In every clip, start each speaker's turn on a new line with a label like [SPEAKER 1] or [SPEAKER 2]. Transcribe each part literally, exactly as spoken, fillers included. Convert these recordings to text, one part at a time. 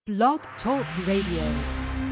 [SPEAKER 1] Blog Talk Radio.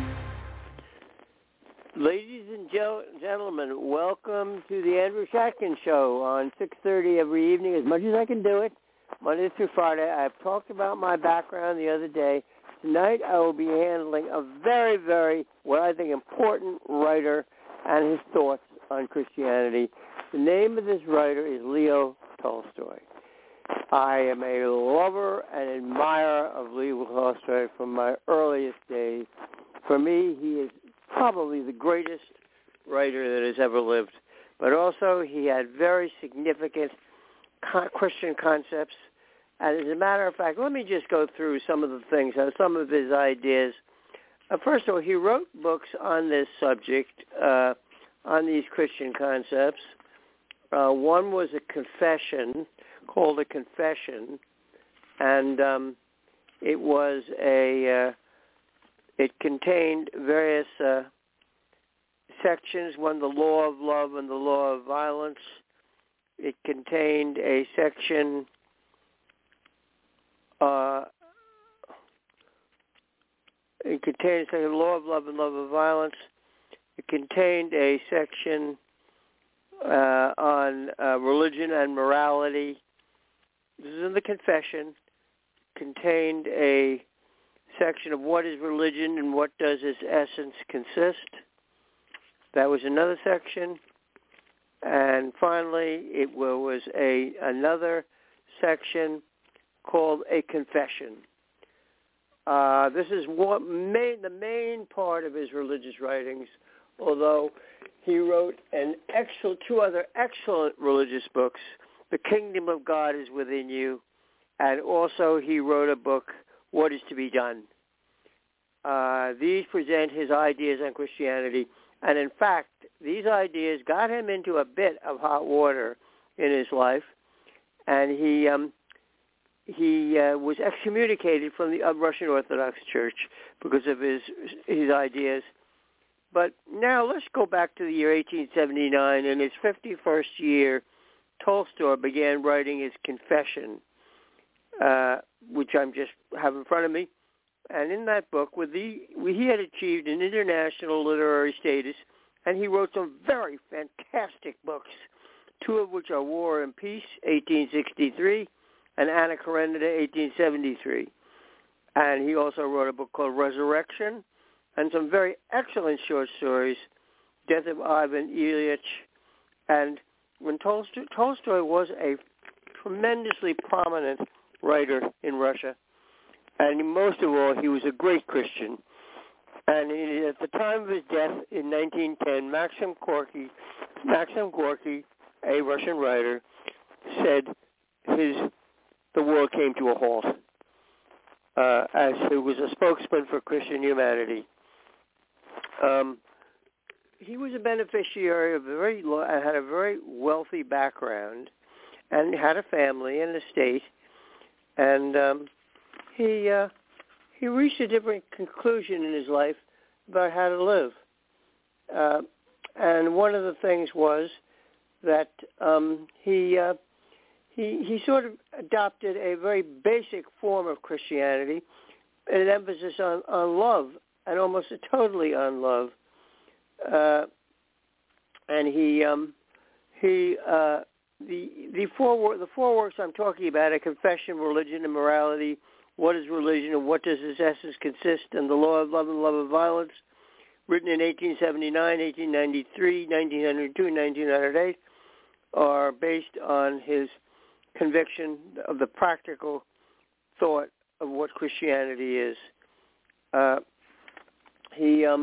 [SPEAKER 2] Ladies and gel- gentlemen, welcome to the Andrew Shatkin Show on six thirty every evening, as much as I can do it, Monday through Friday. I've talked about my background the other day. Tonight I will be handling a very, very, what I think, important writer and his thoughts on Christianity. The name of this writer is Leo Tolstoy. I am a lover and admirer of Leo Tolstoy from my earliest days. For me, he is probably the greatest writer that has ever lived. But also, he had very significant Christian concepts. And as a matter of fact, let me just go through some of the things, uh, some of his ideas. Uh, first of all, he wrote books on this subject, uh, on these Christian concepts. Uh, one was a confession, called a confession, and um, it was a, uh, it contained various uh, sections, one, the law of love and the law of violence. It contained a section Uh, it contained the law of love and love of violence. It contained a section uh, on uh, religion and morality. This is in the confession. Contained a section of what is religion and what does its essence consist. That was another section. And finally, it was a another section called a confession. Uh, this is what main, the main part of his religious writings, although he wrote an excellent, two other excellent religious books, The Kingdom of God is Within You, and also he wrote a book, What is to Be Done. Uh, these present his ideas on Christianity, and in fact, these ideas got him into a bit of hot water in his life, and he um, He uh, was excommunicated from the uh, Russian Orthodox Church because of his his ideas. But now let's go back to the year eighteen seventy-nine. In his fifty-first year, Tolstoy began writing his Confession, uh, which I'm just have in front of me. And in that book, with the, he had achieved an international literary status, and he wrote some very fantastic books, two of which are War and Peace, eighteen sixty-three, and Anna Karenina, eighteen seventy-three. And he also wrote a book called Resurrection and some very excellent short stories, Death of Ivan Ilyich. And when Tolstoy, Tolstoy was a tremendously prominent writer in Russia, and most of all, he was a great Christian. And he, at the time of his death in nineteen ten, Maxim Gorky, Maxim Gorky, a Russian writer, said his the world came to a halt, uh, as he was a spokesman for Christian humanity. Um, he was a beneficiary of a very had a very wealthy background, and had a family and estate, and um, he uh, he reached a different conclusion in his life about how to live. Uh, and one of the things was that um, he. Uh, He, he sort of adopted a very basic form of Christianity, an emphasis on, on love, and almost a totally on love. Uh, and he, um, he, uh, the the four the four works I'm talking about are confession, religion, and morality. What is religion, and what does its essence consist? And the law of love and love of violence, written in eighteen seventy-nine, eighteen ninety-three, nineteen oh two, and nineteen oh eight, are based on his conviction of the practical thought of what Christianity is. Uh, he um,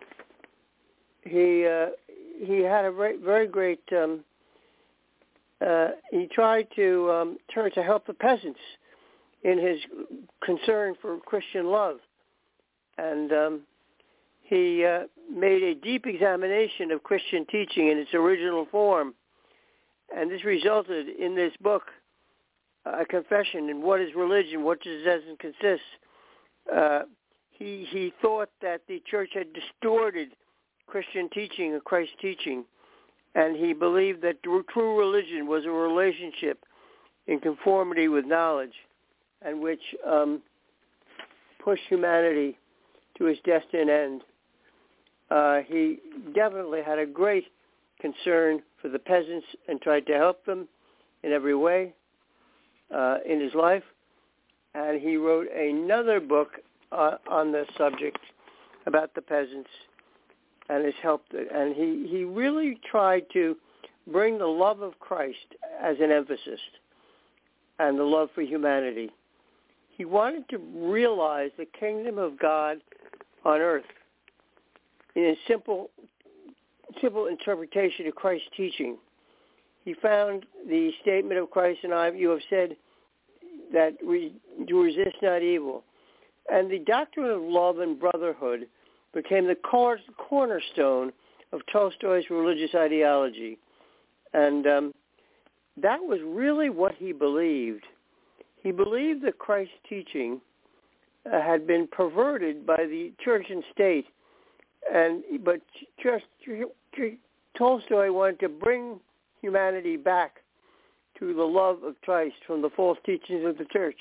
[SPEAKER 2] he uh, he had a very, very great. Um, uh, he tried to um, turn to help the peasants in his concern for Christian love, and um, he uh, made a deep examination of Christian teaching in its original form. And this resulted in this book, A Confession, and what is religion, what does it essence consist. Uh, he, he thought that the church had distorted Christian teaching or Christ's teaching, and he believed that true religion was a relationship in conformity with knowledge, and which um, push humanity to its destined end. Uh, he definitely had a great concern for the peasants and tried to help them in every way uh, in his life. And he wrote another book uh, on the subject about the peasants and has helped. And he, he really tried to bring the love of Christ as an emphasis and the love for humanity. He wanted to realize the kingdom of God on earth in a simple, simple interpretation of Christ's teaching. He found the statement of Christ, and I, you have said that we to resist not evil. And the doctrine of love and brotherhood became the cor- cornerstone of Tolstoy's religious ideology. And um, that was really what he believed. He believed that Christ's teaching uh, had been perverted by the church and state, and but just Tolstoy wanted to bring humanity back to the love of Christ from the false teachings of the church,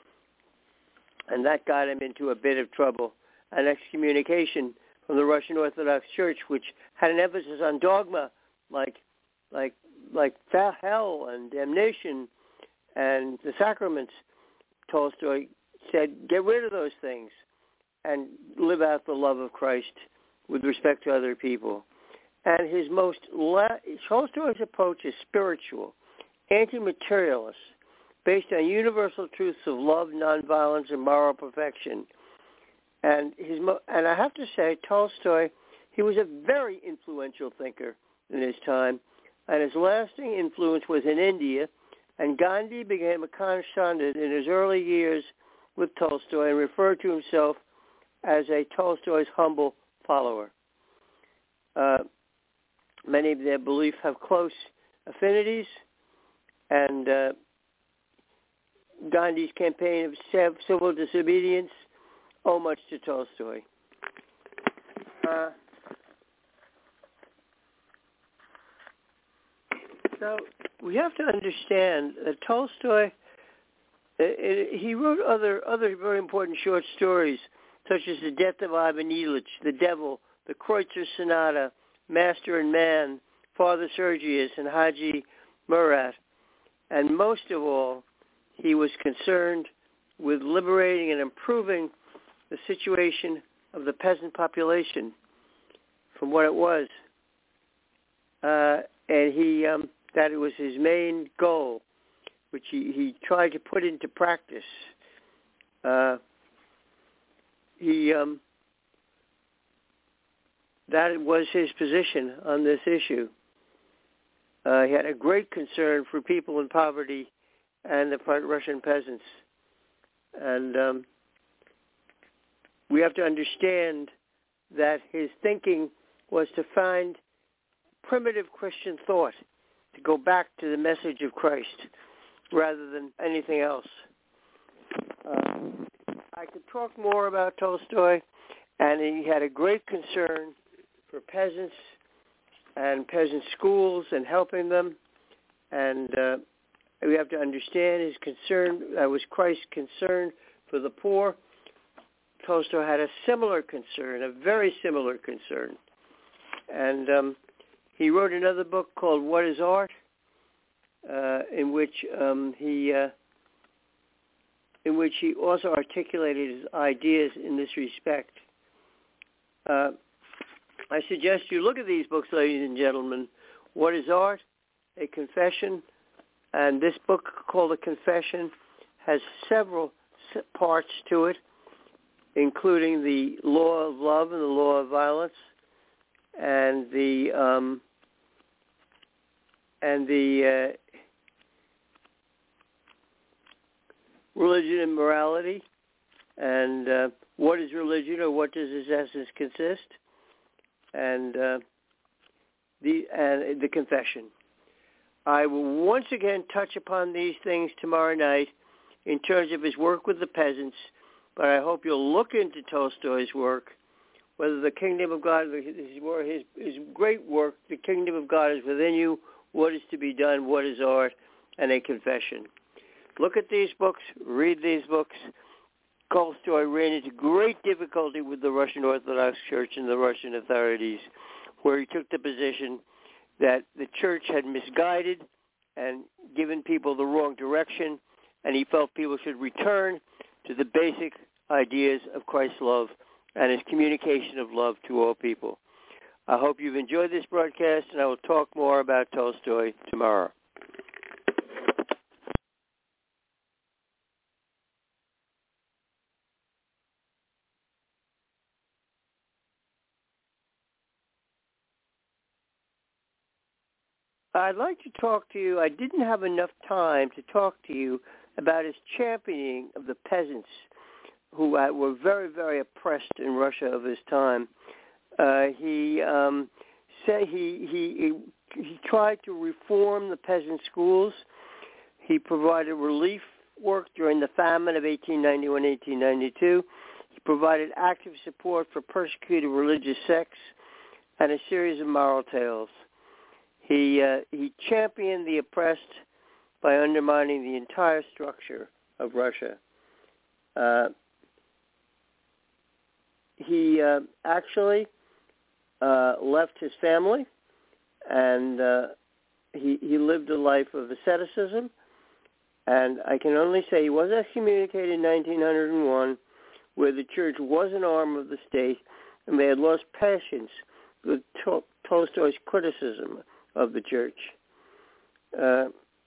[SPEAKER 2] and that got him into a bit of trouble, an excommunication from the Russian Orthodox Church, which had an emphasis on dogma, like like like hell and damnation and the sacraments. Tolstoy said, get rid of those things and live out the love of Christ with respect to other people. And his most, la- Tolstoy's approach is spiritual, anti-materialist, based on universal truths of love, nonviolence, and moral perfection. And his, mo- and I have to say, Tolstoy, he was a very influential thinker in his time, and his lasting influence was in India, and Gandhi became a correspondent in his early years with Tolstoy and referred to himself as a Tolstoy's humble follower. Uh, many of their beliefs have close affinities, and uh, Gandhi's campaign of civil disobedience owe much to Tolstoy. Uh, so we have to understand that Tolstoy, it, it, he wrote other other very important short stories, such as The Death of Ivan Ilyich, The Devil, The Kreutzer Sonata, Master and Man, Father Sergius, and Haji Murat. And most of all, he was concerned with liberating and improving the situation of the peasant population from what it was. Uh, and he um, that was his main goal, which he, he tried to put into practice. Uh, he um, that was his position on this issue. Uh, he had a great concern for people in poverty and the Russian peasants. And um, we have to understand that his thinking was to find primitive Christian thought, to go back to the message of Christ rather than anything else. Uh, I could talk more about Tolstoy, and he had a great concern for peasants and peasant schools and helping them. And uh, we have to understand his concern, that was Christ's concern for the poor. Tolstoy had a similar concern, a very similar concern. And um, he wrote another book called What is Art, uh, in which um, he uh, in which he also articulated his ideas in this respect. Uh, I suggest you look at these books, ladies and gentlemen. What is Art? A Confession. And this book called A Confession has several parts to it, including the law of love and the law of violence, and the um, and the uh, religion and morality, and uh, what is religion, or what does its essence consist, and uh, the and the confession. I will once again touch upon these things tomorrow night in terms of his work with the peasants, but I hope you'll look into Tolstoy's work, whether the kingdom of God, his, his, his great work, the kingdom of God is within you, what is to be done, what is art, and a confession. Look at these books, read these books, Tolstoy ran into great difficulty with the Russian Orthodox Church and the Russian authorities, where he took the position that the church had misguided and given people the wrong direction, and he felt people should return to the basic ideas of Christ's love and his communication of love to all people. I hope you've enjoyed this broadcast, and I will talk more about Tolstoy tomorrow. I'd like to talk to you. I didn't have enough time to talk to you about his championing of the peasants who uh, were very, very oppressed in Russia of his time. Uh, he um, said he, he he tried to reform the peasant schools. He provided relief work during the famine of eighteen ninety-one eighteen ninety-two. He provided active support for persecuted religious sects and a series of moral tales. He uh, he championed the oppressed by undermining the entire structure of Russia. Uh, he uh, actually uh, left his family, and uh, he he lived a life of asceticism. And I can only say he was excommunicated in nineteen oh one, where the church was an arm of the state, and they had lost patience with Tol- Tolstoy's criticism of the church. Uh,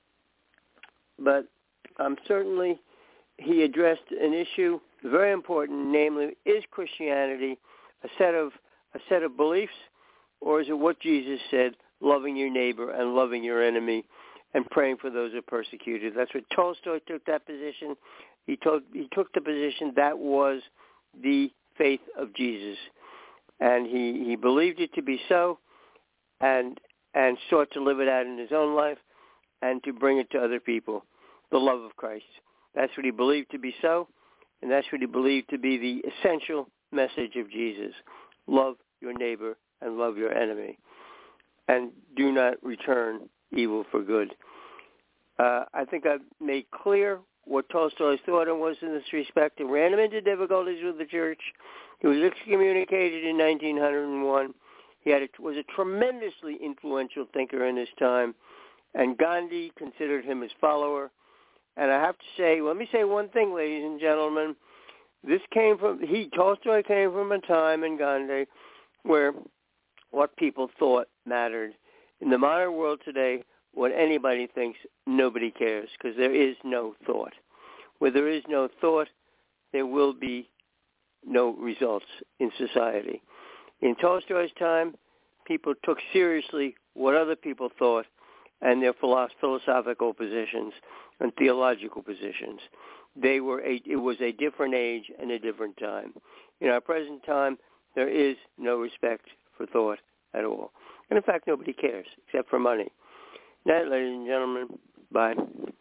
[SPEAKER 2] but um, certainly he addressed an issue very important, namely, is Christianity a set of a set of beliefs, or is it what Jesus said, loving your neighbor and loving your enemy and praying for those who are persecuted? That's what Tolstoy took that position. He, told, he took the position that was the faith of Jesus. And he, he believed it to be so, and and sought to live it out in his own life and to bring it to other people, the love of Christ. That's what he believed to be so, and that's what he believed to be the essential message of Jesus. Love your neighbor and love your enemy, and do not return evil for good. Uh, I think I've made clear what Tolstoy's thought was in this respect. It ran him into difficulties with the church. He was excommunicated in nineteen oh one. He had a, was a tremendously influential thinker in his time, and Gandhi considered him his follower. And I have to say, let me say one thing, ladies and gentlemen. This came from, he, Tolstoy came from a time in Gandhi where what people thought mattered. In the modern world today, what anybody thinks, nobody cares, because there is no thought. Where there is no thought, there will be no results in society. In Tolstoy's time, people took seriously what other people thought and their philosophical positions and theological positions. They were a, it was a different age and a different time. In our present time, there is no respect for thought at all. And in fact, nobody cares except for money. Night, ladies and gentlemen. Bye.